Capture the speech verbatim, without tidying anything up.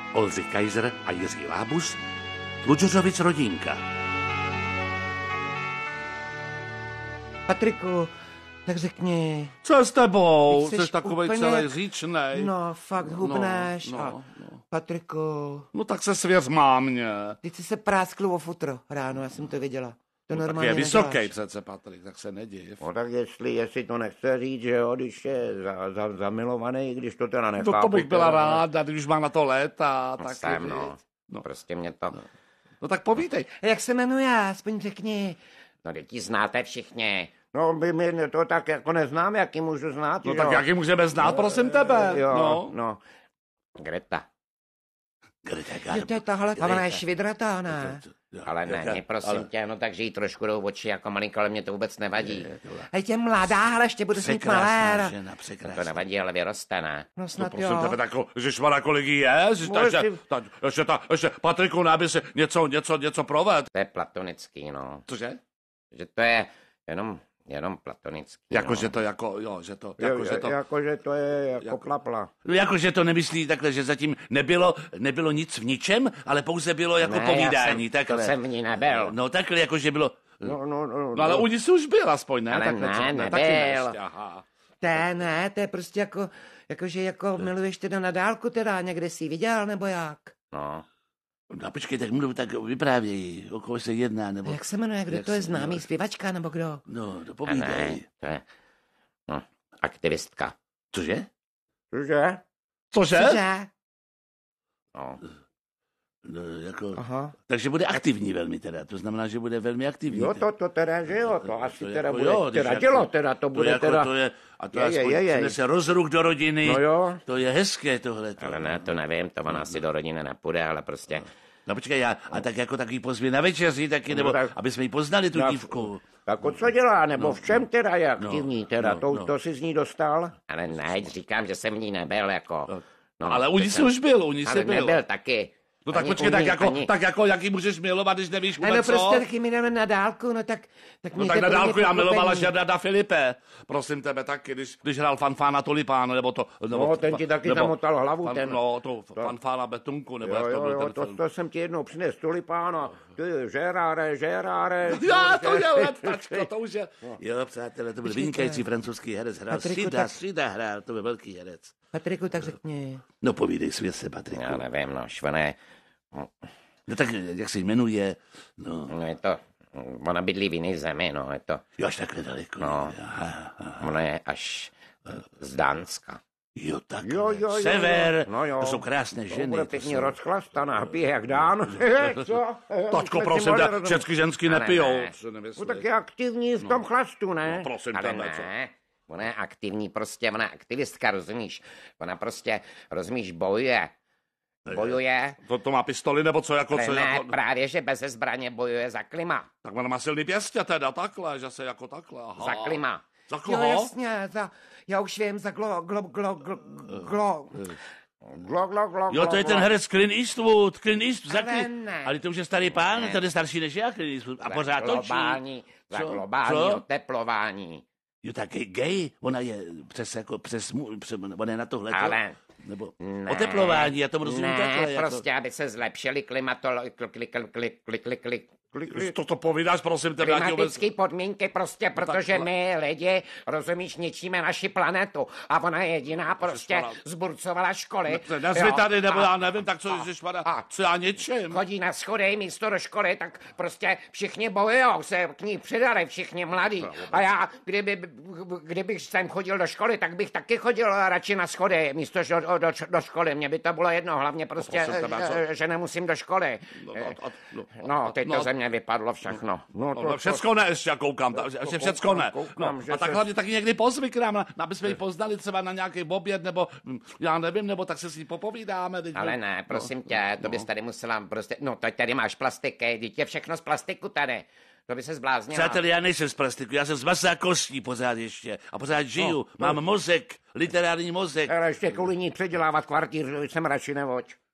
Oldřich Kaiser a Jiří Lábus, Tlučořovic rodinka. Patriku, tak řekni. Co s tebou? Jsi Jsi takovej úplně celý jak- říčnej. No, fakt hubneš. No, a no, no. Patriku, no tak se svěř mámě. ty jsi se práskl o futro ráno, já jsem to viděla. To No, tak normálně je vysoký neděláš. přece, Patrik, tak se nediv. No tak jestli, jestli to nechce říct, že jo, když je za, za, zamilovaný, když to teda nechápu. No to bych byla teda, ráda, když už má na to léta. No, Tak jsem, no. No. Prostě mě to... No. no tak povídej. A jak se jmenuje, aspoň řekni. No, děti znáte všichni. No, my, my to tak jako neznám, jak ji můžu znát, No jo. tak jak ji můžeme znát, prosím tebe. Jo, No. no. Greta. Greta Jo, to je tahle, a ona je švidratá, ne? Ale ne, mě prosím ale- tě, no takže jí trošku jdou oči jako malinko, ale mě to vůbec nevadí. A je tě mladá, ale ještě bude mít Překrásná malér. žena, To překrásná. nevadí, ale vyroste, ne? No No snad prosím jo. tebe, tak ježišmarja, kolik jí je? Že- No, Takže, jestli- ta, ještě, ta, ještě Patriku, ne, aby si něco, něco, něco proved. To je platonický, no. Cože? Že to je jenom, jenom platonický, Jako, no. že to, jako, jo, že to, Jo, jako, že to, jako, že to je jako, Jako- plapla. no, jako, že to nemyslí takhle, že zatím nebylo, nebylo nic v ničem, ale pouze bylo jako Ne, povídání, já jsem, takhle. To jsem v ní nebyl. No takhle, jako, že bylo, No, no, no, no ale u ní jsi už byl aspoň, ne? Ale Takhle, ne, co- nebyl. taky ne, ještě, aha. To je ne, to je prostě jako, jako že jako miluješ teda na dálku teda, někde jsi ji viděl, nebo jak? no. No počkej, tak mluv, tak vyprávěj, o koho se jedná, nebo... A jak se jmenuje, kdo Jak to je se známý, jmenuje? zpěvačka, nebo kdo? No, to A ne, povídej. to je no, aktivistka. Cože? Cože? Cože? Cože? No. No, jako... Aha. Takže bude aktivní velmi teda, to znamená, že bude velmi aktivní. Jo, to, to teda, že jo, to asi to teda jako bude, jo, když teda jako- dělo, teda to To, bude jako, teda, to je, a to Je, je, aspoň je, je. přinese rozruch do rodiny. no jo. To je hezké tohle. Ale ne, to nevím, to ona asi do rodiny nepůjde, ale prostě, No počkej, já, a tak jako takový pozvě na večeři taky, nebo tak- aby jsme ji poznali, tu Na- dívku. jako co dělá, nebo v čem teda je no, aktivní, teda, no, to, no. to si z ní dostal? Ale ne, říkám, že jsem v ní nebyl, jako. No, Ale u ní to jsi jsem- už byl, u ní jsi Ale byl. nebyl taky. No tak Ani počkej, u tak ní, jako, ani- tak jako, jaký můžeš milovat, když nevíš Ne, vůbec no co? prostě taky my jdeme na dálku, no tak... tak No mějte tak na pro mě dálku já milovala pochopení. Žerda Filipe. Prosím tebe taky, když, když hrál fanfána Tulipán, nebo to... Nebo, No, ten ti taky nebo- zamotal hlavu, fan, ten. No, to, fanfána Betunku, nebo Jo, jak to jo, byl jo, ten to, film. to jsem ti jednou přines tulipána, ty žeráre, žeráre. Já, to je letačko, to už je... Jo, přátelé, to byl Počkejte. vynikající francouzský herec, hrál Patriku, Sida, tak- Sida hrál, to byl velký herec. Patriku, tak řekni. No povídej, svět se, Patriku. Já nevím, no, švené, No tak, jak se jmenuje, no, no je to, ona bydlí v jiné zemi, no, je to, jo, až takhle daleko. No. Aha, aha. ona je až z Dánska. Jo, tak. Jo, jo, jo, Sever, jo. No jo. to jsou krásné To ženy. bude to pěkně jsou- rozchlastaná, pije jak dán. Co? Tačko, My jsme si prosím, mohli tě, rozumět. všechny ženský Ale nepijou. ne. co nemyslej. No tak je aktivní v tom chlastu, ne? No, prosím ale tebe, co? ne. Ona je aktivní, prostě, ona je aktivistka, rozumíš? Ona prostě, rozumíš, bojuje. Bojuje, To, to má pistoli, nebo co, jako, ale co, ne, jako, právě, že bez zbraně bojuje za klima. tak ona má silný pěstě teda, takhle, že se jako takhle, aha. Za klima. Za Jo, koho? jasně, za, já už vím, za glo, glo, glo, glo, glo. Glo, glo, glo, Jo, to je glo, ten glo. herec Clint Eastwood, Clint Eastwood, za Ale Clint- ne. ale to už je starý pán, Ne. ten je starší než já, Clint Eastwood, a Za pořád točí. globální, za Co? globální Co? oteplování. Jo, tak je gay, ona je přes, jako, přes, mu- přes ona je na tohle. Ale Nebo ne, oteplování, já tomu rozumím ne, takhle. prostě, aby se zlepšily klimatolo... Kli, kli, kli, kli, kli, kli, kli, Jako, to to povídáš, prosím tebe, jaký vůbec... klimatické podmínky prostě, protože takhle. my lidi, rozumíš, ničíme naši planetu a ona je jediná prostě Ježišmarja. zburcovala školy. Nezvy jo, tady, nebo a- já nevím, tak co, a- ježišmarja, a- co já něčím. Chodí na schody místo do školy, tak prostě všichni bojujou, se k ní přidali všichni mladí. A já, kdyby, kdybych sem chodil do školy, tak bych taky chodil radši na schody místo do, do, do, do školy. Mně by to bylo jedno, hlavně prostě, prosím tebe, co? eh, že nemusím do školy. No, a- a- no, No, teď no, to ze mě vypadlo všechno. No, No, všecko ne, ještě já koukám, ta- ještě všecko ne. koukám, No, že a tak se- hlavně taky někdy pozvy k nám, na- aby jsme ji poznali třeba na nějaký oběd, nebo hm, já nevím, nebo tak se s ní popovídáme. teď, Ale no. ne, prosím tě, to bys tady musela prostě, no teď tady máš plastiky, teď je všechno z plastiku tady. To by se zbláznila. Přátelé, já nejsem z plastiku, já jsem z masa a kostí pořád ještě. A pořád žiju, mám mozek, literární mozek. Ale ještě kvůli ní předělávat kvartír, jsem radši nevoď.